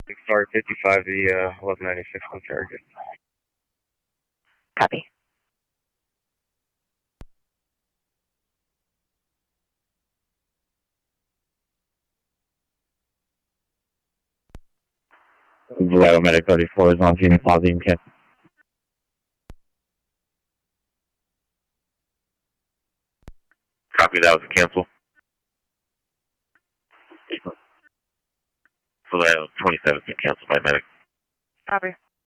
Sorry, 55, the 1196 on target. Copy. Valero Medic 34 is on scene, pausing, cancel. Copy, that was a cancel. Valero 27 has been canceled by Medic. Copy.